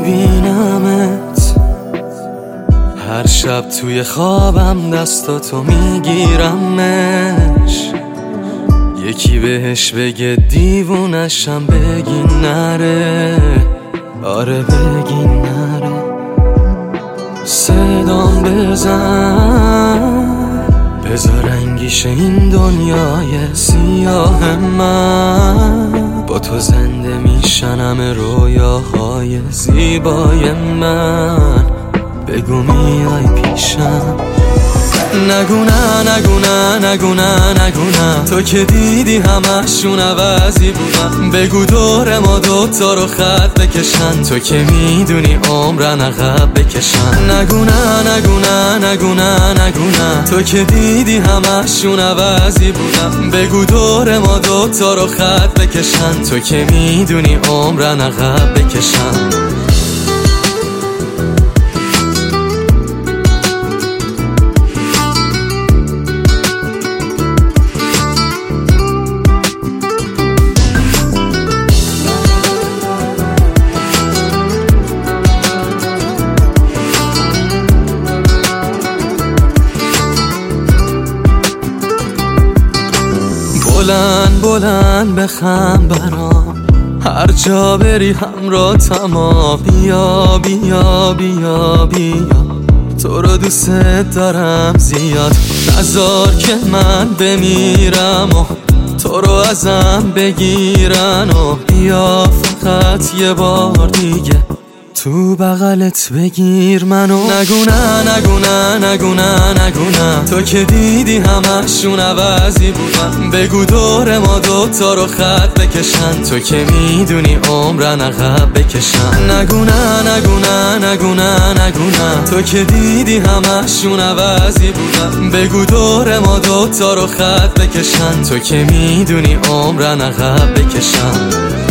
میبینمت هر شب توی خوابم، دستاتو میگیرمش. یکی بهش بگه دیوونشم، بگی نره، آره بگی نره. صدام بذار رنگیش این دنیای سیاه من. با تو زنده میشنم رویاهای زیبای من. بگو میای پیشم. نگو نه نگو نه نگو نه نگو نه، تو که دیدی همشون عوضی بودن. بگو دور ما دوتا رو خط بکشن، تو که میدونی عمرن عقب بکشن. نگو نه نگو نه نگو نه نگو نه، تو که دیدی همشون عوضی بودن. بگو دور ما دوتا رو خط بکشن، تو که میدونی عمرن عقب بکشن. بلند بلند بخند برام، هر جا بری همراه تمام. بیا بیا بیا بیا، تو رو دوست دارم زیاد. نذار که من بمیرم و تو رو ازم بگیرن. و بیا فقط یه بار دیگه تو بغلت بگیر منو. نگو نه نگو نه نگو نه نگو نه، تو که دیدی همشون عوضی بودن. بگو دور ما دوتا رو خط بکشن، تو که میدونی عمرن عقب بکشن. نگو نه نگو نه نگو نه نگو نه، تو که دیدی همشون عوضی بودن. بگو دور ما دوتا رو خط بکشن، تو که میدونی عمرن عقب بکشن.